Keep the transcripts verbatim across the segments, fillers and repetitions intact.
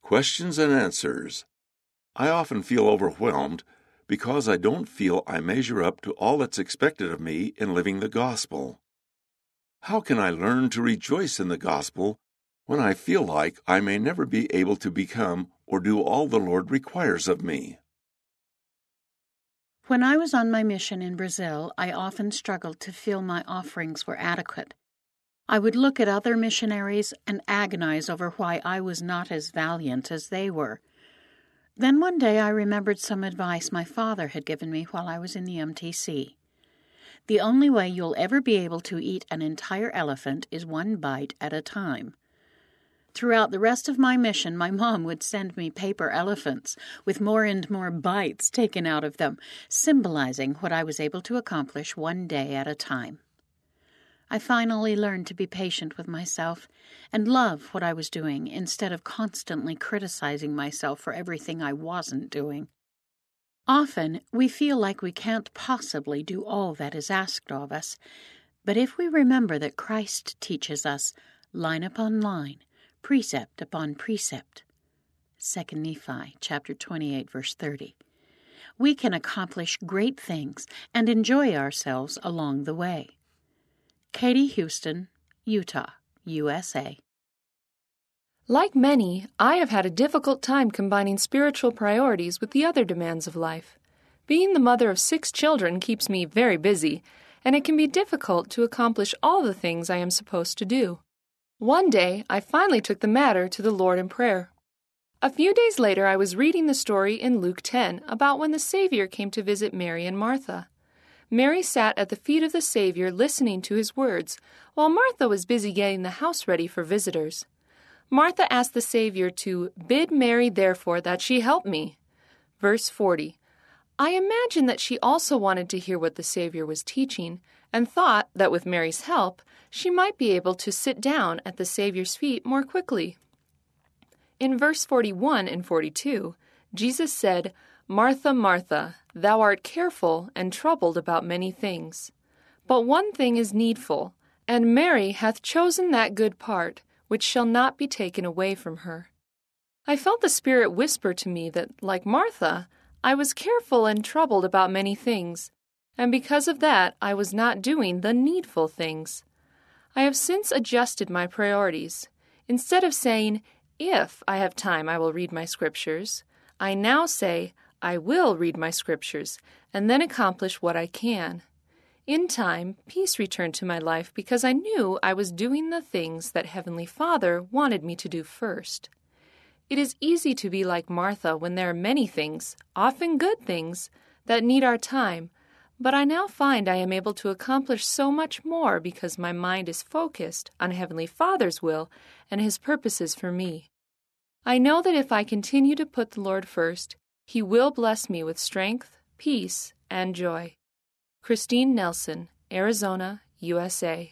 Questions and answers. I often feel overwhelmed because I don't feel I measure up to all that's expected of me in living the gospel. How can I learn to rejoice in the gospel when I feel like I may never be able to become or do all the Lord requires of me? When I was on my mission in Brazil, I often struggled to feel my offerings were adequate. I would look at other missionaries and agonize over why I was not as valiant as they were. Then one day I remembered some advice my father had given me while I was in the M T C. The only way you'll ever be able to eat an entire elephant is one bite at a time. Throughout the rest of my mission, my mom would send me paper elephants with more and more bites taken out of them, symbolizing what I was able to accomplish one day at a time. I finally learned to be patient with myself and love what I was doing instead of constantly criticizing myself for everything I wasn't doing. Often, we feel like we can't possibly do all that is asked of us, but if we remember that Christ teaches us line upon line, precept upon precept, Second Nephi chapter twenty-eight, verse thirty, we can accomplish great things and enjoy ourselves along the way. Katie Houston, Utah, U S A. Like many, I have had a difficult time combining spiritual priorities with the other demands of life. Being the mother of six children keeps me very busy, and it can be difficult to accomplish all the things I am supposed to do. One day, I finally took the matter to the Lord in prayer. A few days later, I was reading the story in Luke ten about when the Savior came to visit Mary and Martha. Mary sat at the feet of the Savior listening to his words, while Martha was busy getting the house ready for visitors. Martha asked the Savior to bid Mary therefore that she help me. Verse forty. I imagine that she also wanted to hear what the Savior was teaching, and thought that with Mary's help, she might be able to sit down at the Savior's feet more quickly. In verse forty-one and forty-two, Jesus said, Martha, Martha, thou art careful and troubled about many things. But one thing is needful, and Mary hath chosen that good part, which shall not be taken away from her. I felt the Spirit whisper to me that, like Martha, I was careful and troubled about many things, and because of that I was not doing the needful things. I have since adjusted my priorities. Instead of saying, if I have time I will read my scriptures, I now say, I will read my scriptures, and then accomplish what I can. In time, peace returned to my life because I knew I was doing the things that Heavenly Father wanted me to do first. It is easy to be like Martha when there are many things, often good things, that need our time, but I now find I am able to accomplish so much more because my mind is focused on Heavenly Father's will and His purposes for me. I know that if I continue to put the Lord first, He will bless me with strength, peace, and joy. Christine Nelson, Arizona, U S A.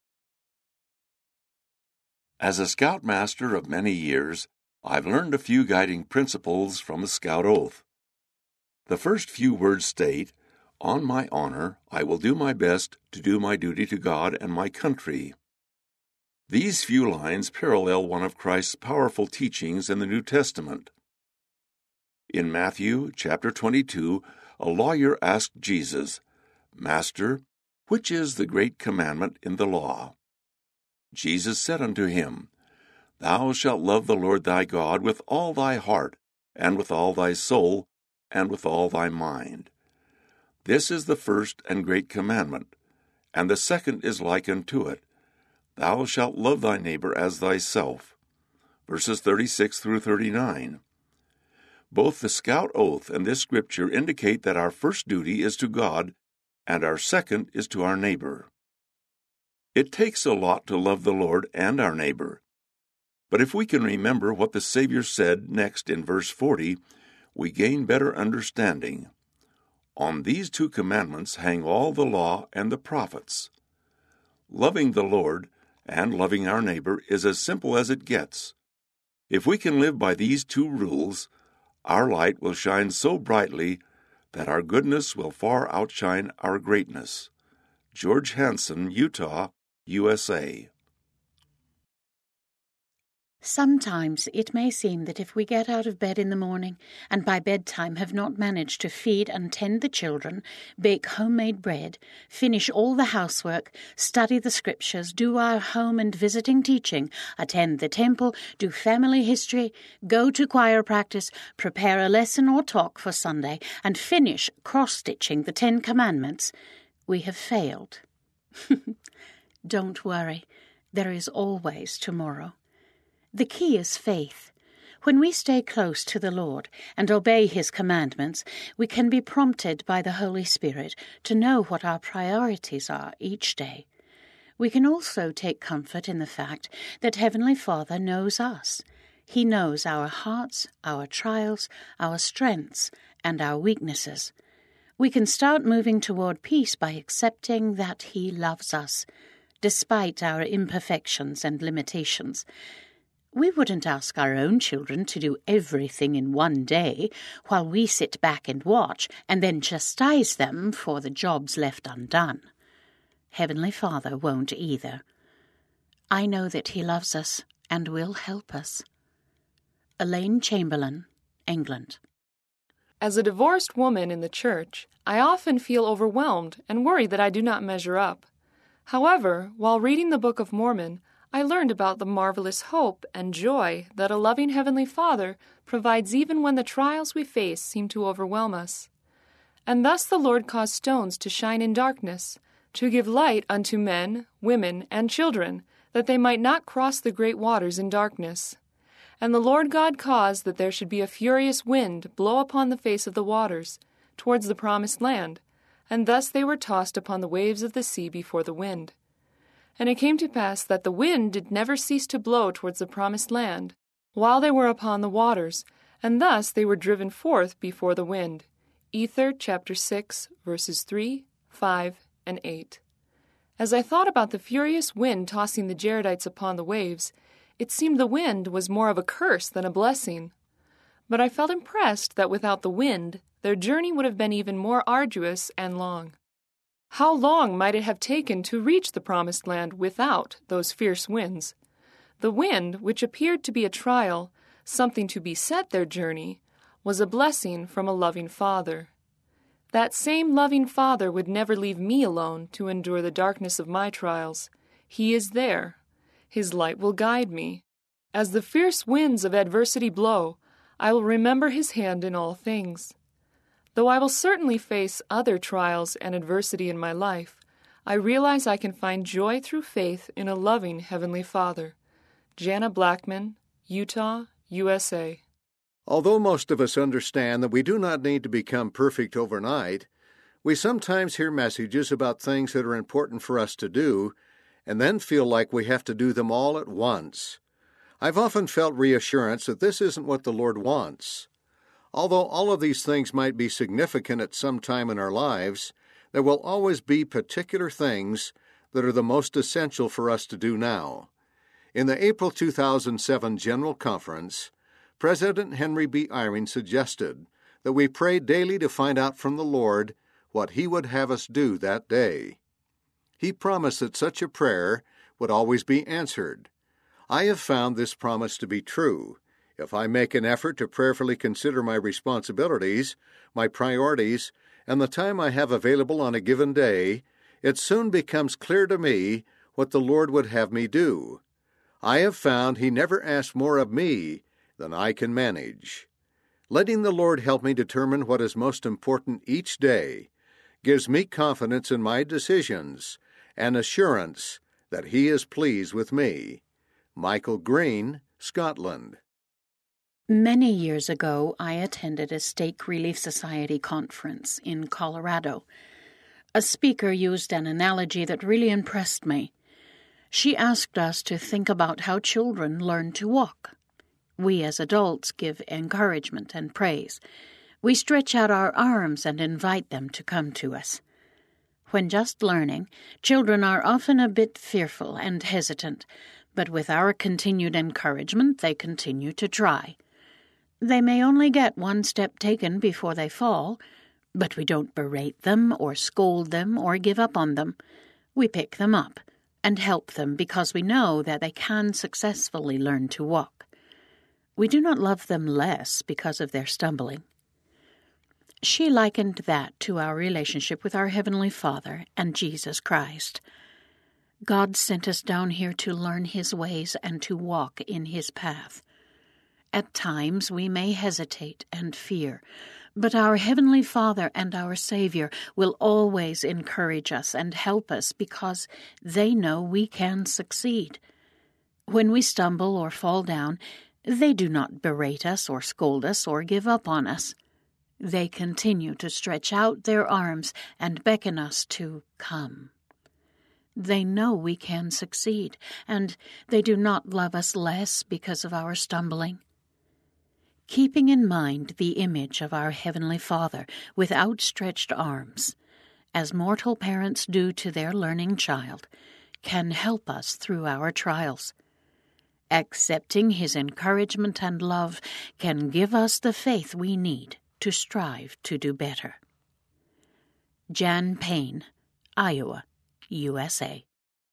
As a Scoutmaster of many years, I've learned a few guiding principles from the Scout Oath. The first few words state, on my honor, I will do my best to do my duty to God and my country. These few lines parallel one of Christ's powerful teachings in the New Testament. In Matthew chapter twenty-two, a lawyer asked Jesus, Master, which is the great commandment in the law? Jesus said unto him, Thou shalt love the Lord thy God with all thy heart, and with all thy soul, and with all thy mind. This is the first and great commandment, and the second is like unto it. Thou shalt love thy neighbor as thyself. Verses thirty-six through thirty-nine. Both the Scout Oath and this scripture indicate that our first duty is to God, and our second is to our neighbor. It takes a lot to love the Lord and our neighbor. But if we can remember what the Savior said next in verse forty, we gain better understanding. On these two commandments hang all the law and the prophets. Loving the Lord and loving our neighbor is as simple as it gets. If we can live by these two rules, our light will shine so brightly that our goodness will far outshine our greatness. George Hansen, Utah, U S A. Sometimes it may seem that if we get out of bed in the morning and by bedtime have not managed to feed and tend the children, bake homemade bread, finish all the housework, study the scriptures, do our home and visiting teaching, attend the temple, do family history, go to choir practice, prepare a lesson or talk for Sunday, and finish cross-stitching the Ten Commandments, we have failed. Don't worry, there is always tomorrow. The key is faith. When we stay close to the Lord and obey His commandments, we can be prompted by the Holy Spirit to know what our priorities are each day. We can also take comfort in the fact that Heavenly Father knows us. He knows our hearts, our trials, our strengths, and our weaknesses. We can start moving toward peace by accepting that He loves us, despite our imperfections and limitations. We wouldn't ask our own children to do everything in one day while we sit back and watch and then chastise them for the jobs left undone. Heavenly Father won't either. I know that He loves us and will help us. Elaine Chamberlain, England. As a divorced woman in the church, I often feel overwhelmed and worry that I do not measure up. However, while reading the Book of Mormon, I learned about the marvelous hope and joy that a loving Heavenly Father provides even when the trials we face seem to overwhelm us. And thus the Lord caused stones to shine in darkness, to give light unto men, women, and children, that they might not cross the great waters in darkness. And the Lord God caused that there should be a furious wind blow upon the face of the waters, towards the promised land, and thus they were tossed upon the waves of the sea before the wind. And it came to pass that the wind did never cease to blow towards the promised land, while they were upon the waters, and thus they were driven forth before the wind. Ether chapter six, verses three, five, and eight. As I thought about the furious wind tossing the Jaredites upon the waves, it seemed the wind was more of a curse than a blessing. But I felt impressed that without the wind, their journey would have been even more arduous and long. How long might it have taken to reach the promised land without those fierce winds? The wind, which appeared to be a trial, something to beset their journey, was a blessing from a loving Father. That same loving Father would never leave me alone to endure the darkness of my trials. He is there. His light will guide me. As the fierce winds of adversity blow, I will remember His hand in all things. Though I will certainly face other trials and adversity in my life, I realize I can find joy through faith in a loving Heavenly Father. Jana Blackman, Utah, U S A. Although most of us understand that we do not need to become perfect overnight, we sometimes hear messages about things that are important for us to do, and then feel like we have to do them all at once. I've often felt reassurance that this isn't what the Lord wants. Although all of these things might be significant at some time in our lives, there will always be particular things that are the most essential for us to do now. In the April two thousand seven General Conference, President Henry B. Eyring suggested that we pray daily to find out from the Lord what He would have us do that day. He promised that such a prayer would always be answered. I have found this promise to be true. If I make an effort to prayerfully consider my responsibilities, my priorities, and the time I have available on a given day, it soon becomes clear to me what the Lord would have me do. I have found He never asks more of me than I can manage. Letting the Lord help me determine what is most important each day gives me confidence in my decisions and assurance that He is pleased with me. Michael Green, Scotland. Many years ago, I attended a Stake Relief Society conference in Colorado. A speaker used an analogy that really impressed me. She asked us to think about how children learn to walk. We as adults give encouragement and praise. We stretch out our arms and invite them to come to us. When just learning, children are often a bit fearful and hesitant, but with our continued encouragement, they continue to try. They may only get one step taken before they fall, but we don't berate them or scold them or give up on them. We pick them up and help them because we know that they can successfully learn to walk. We do not love them less because of their stumbling. She likened that to our relationship with our Heavenly Father and Jesus Christ. God sent us down here to learn His ways and to walk in His path. At times we may hesitate and fear, but our Heavenly Father and our Savior will always encourage us and help us because they know we can succeed. When we stumble or fall down, they do not berate us or scold us or give up on us. They continue to stretch out their arms and beckon us to come. They know we can succeed, and they do not love us less because of our stumbling. Keeping in mind the image of our Heavenly Father with outstretched arms, as mortal parents do to their learning child, can help us through our trials. Accepting His encouragement and love can give us the faith we need to strive to do better. Jan Payne, Iowa, U S A.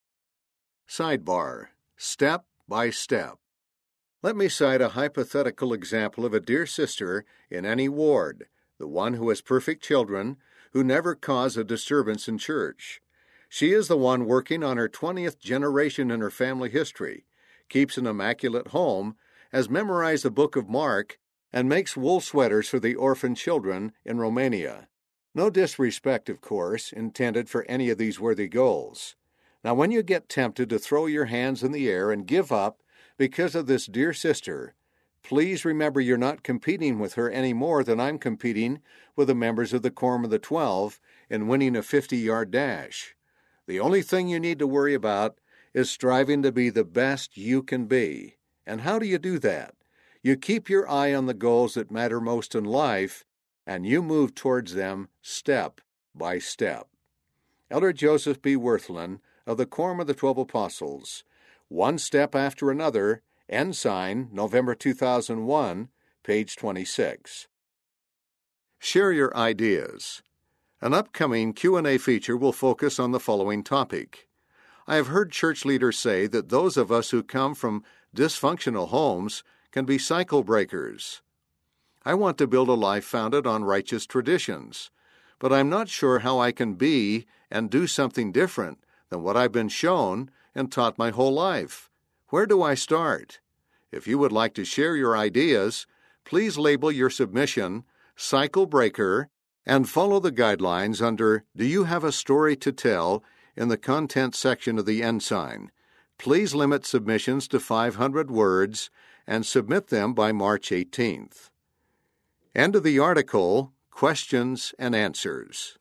Sidebar: Step by Step. Let me cite a hypothetical example of a dear sister in any ward, the one who has perfect children, who never cause a disturbance in church. She is the one working on her twentieth generation in her family history, keeps an immaculate home, has memorized the book of Mark, and makes wool sweaters for the orphan children in Romania. No disrespect, of course, intended for any of these worthy goals. Now, when you get tempted to throw your hands in the air and give up because of this dear sister, please remember you're not competing with her any more than I'm competing with the members of the Quorum of the Twelve in winning a fifty-yard dash. The only thing you need to worry about is striving to be the best you can be. And how do you do that? You keep your eye on the goals that matter most in life, and you move towards them step by step. Elder Joseph B. Wirthlin of the Quorum of the Twelve Apostles, One Step After Another, Ensign, November two thousand one, page twenty-six. Share your ideas. An upcoming Q and A feature will focus on the following topic. I have heard church leaders say that those of us who come from dysfunctional homes can be cycle breakers. I want to build a life founded on righteous traditions, but I'm not sure how I can be and do something different than what I've been shown and taught my whole life. Where do I start? If you would like to share your ideas, please label your submission Cycle Breaker and follow the guidelines under Do You Have a Story to Tell in the content section of the Ensign. Please limit submissions to five hundred words and submit them by March eighteenth. End of the article, Questions and Answers.